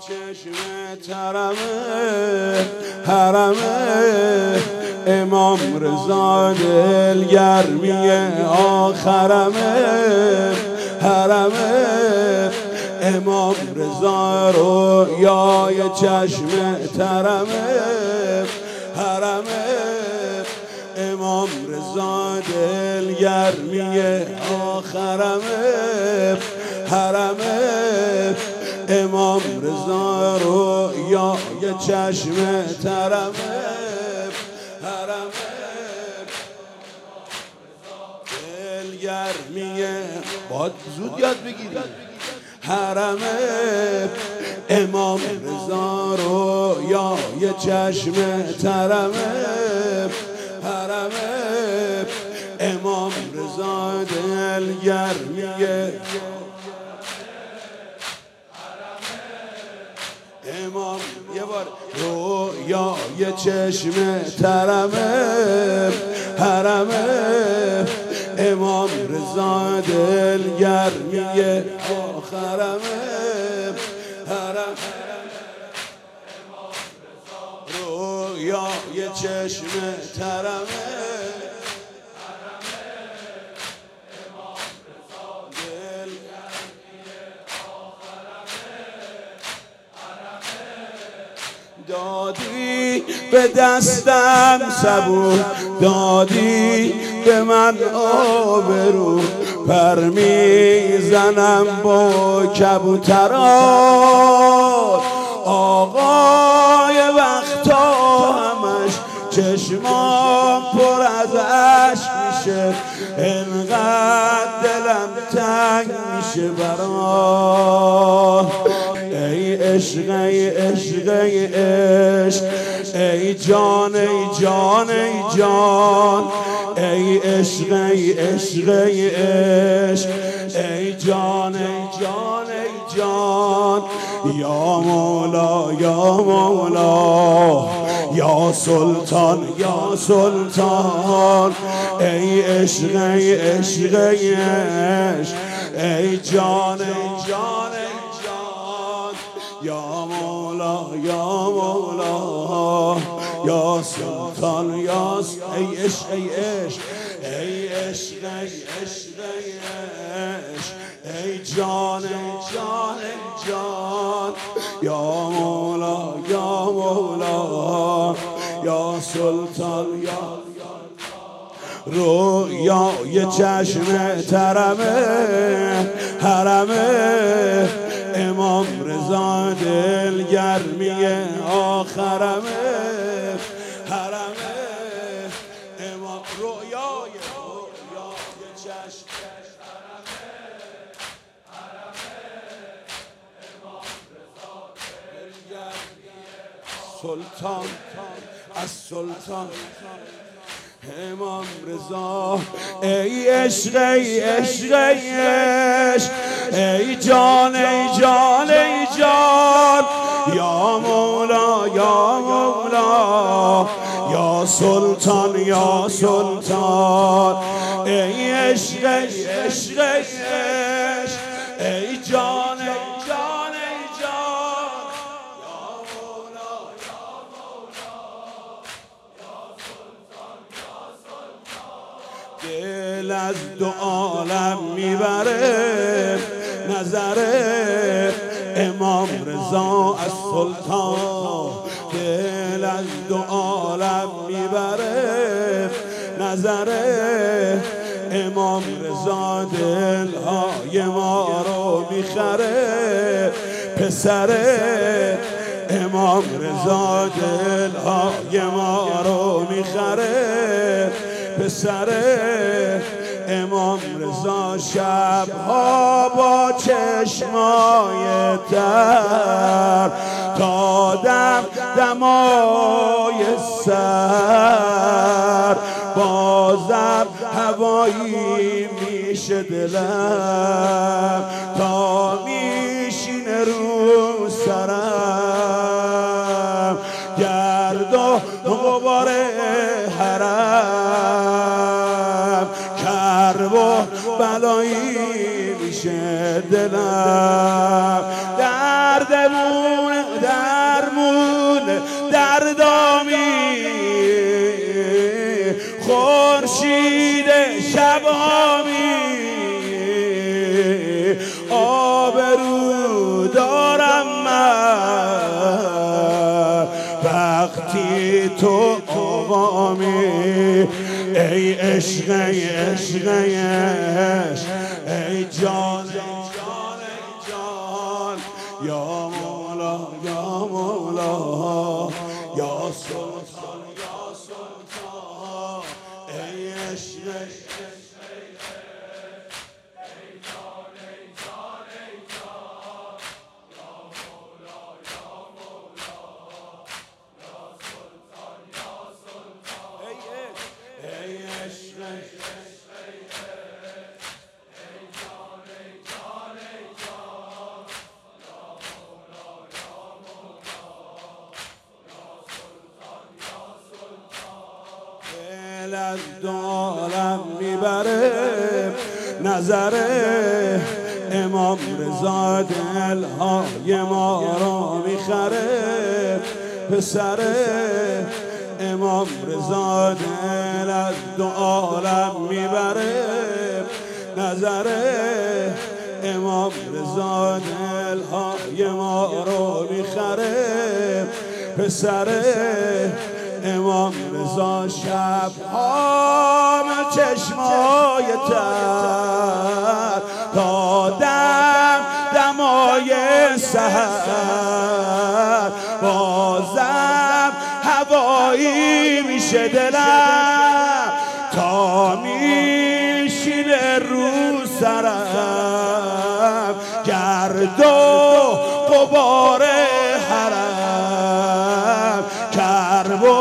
چشم ترمه حرمه امام رضا دلگرمی آخرمه حرمه امام رضا رویای چشم ترمه حرمه امام رضا دلگرمی آخرمه حرمه امام رضا رویای چشم ترمه حرمه دلگرمی باید زود یاد بگیری حرمه امام رضا رویای چشم ترمه حرمه امام رضا دلگرمی امام یه بار رویای چشم ترمه حرمه امام رضا دلگرمی آخرمه حرمه رویای چشم ترمه دادی به دستم صبور دادی به من آبرو پر میزنم با کبوتران آقای وقتا همش چشمام پر از عشق میشه انقدر دلم تنگ میشه برات ای عشق ای عشق ای عشق ای جان ای جان ای جان ای عشق ای عشق ای عشق ای جان ای جان ای جان یا مولا یا مولا یا سلطان یا سلطان ای عشق ای عشق ای عشق ای جان ای جان ای جان یا مولا یا مولا یا سلطان یا ای عشق ای عشق ای عشق ای عشق ای عشق ای جان ای جان ای جان یا مولا یا مولا یا سلطان یا رویای چشم ترمه حرمه امام رضا دلگرمی آخرمه حرمه امام رویای چشم سلطان از سلطان امام رضا ای عشق ای عشق ای عشق ای جان ای جان ای جان یا مولا یا مولا یا سلطان یا سلطان ای عشق ای عشق ای عشق ای جان ای جان ای جان یا مولا یا مولا یا سلطان یا سلطان دل از دو عالم میبره نظره امام رضا از سلطان دل از دو عالم میبره نظره امام رضا دلهای ما رو میخره پسره امام رضا دلهای ما رو میخره پسره امام رضا شبها با چشمای تر تا دمای سر بازم هوایی میشه دلم تا میشینه رو سرم گرد و غبار حرم کرب و بلایی میشه دلم. دردمون درمون دردامی خورشید شبامی آبرو دارم من وقتی تو آوامی. ای عشق ای عشق ای عشق ای جان ای جان ای جان یا مولا یا مولا یا سلطان یا سلطان ای عشق ای عشق ای جان ای جان ای جان یا مولا یا مولا یا سلطان یا سلطان ای عشق ای جان ای جان ای جان یا مولا یا مولا یا سلطان یا سلطان. دل از دارم میبره نظر امام رضا دلهای ما را میخره. پسر امام رضا دل از دو عالم میبره نظر امام رضا دلهای ما رو میخره. پسر امام رضا شبها من چشمای تر تا دمای سحر بازم هوایی میشه دلم تا میشینه رو سرم گرد و غبار حرم کرب و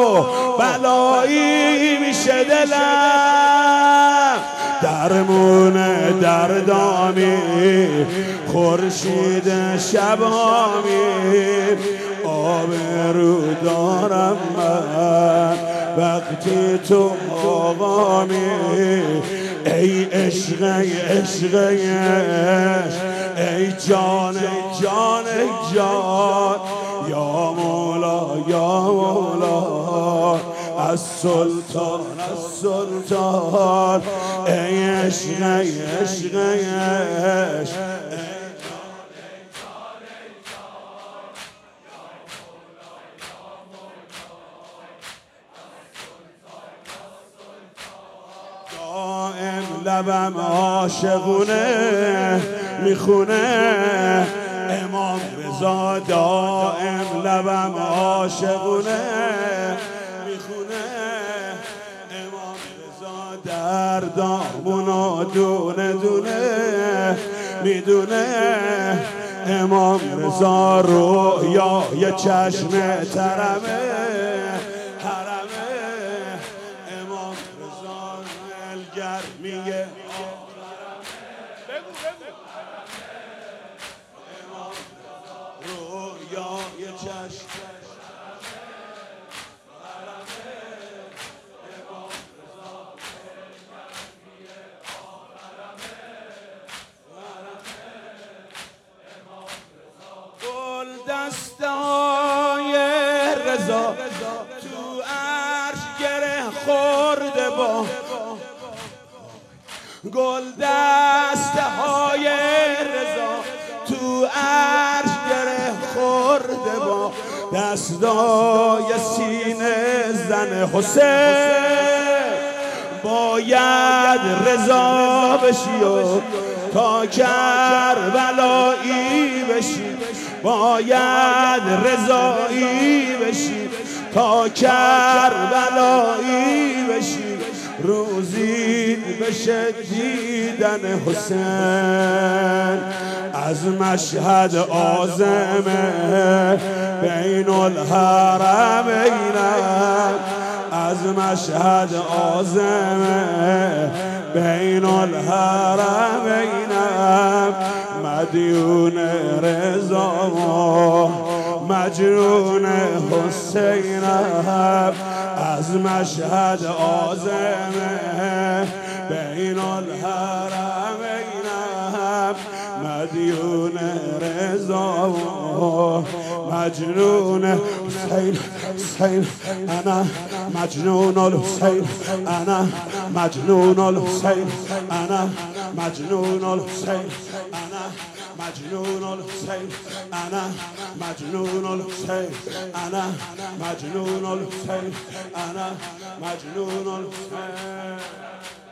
بلایی میشه دلم. درمون دردامی خورشید شبامی آبرو دارم من وقتی تو آقامی. ای عشق ای عشق ای عشق ای جان ای جان ای جان یا مولا یا مولا از سلطان از سلطان ای عشق ای عشق ای عشق لبم عاشقونه میخونه امام رضا دائم لبم عاشقونه میخونه امام رضا دردامونو دونه دونه میدونه امام رضا رویای چشم ترمه گرمیه رویای چشم گل دسته های رضا تو عرش گره خورده با گل دسته های رضا تو عرش گره خورده با دستای سینه زن حسین باید رضا بشی و تا کربلایی بشی باید رضایی بشی تا کربلایی بشی روزی بشه دیدن حسین از مشهد عازمه بین الحرمین از مشهد عازمه بین الحرمین مدیون رضا مجنون حسینم از مشهد عازمه بین مدیون رضا مجنون حسین حسین انا مجنون الحسین انا مجنون الحسین انا مجنون الحسین انا مجنون الحسین انا مجنون الحسین انا مجنون الحسین انا مجنون الحسین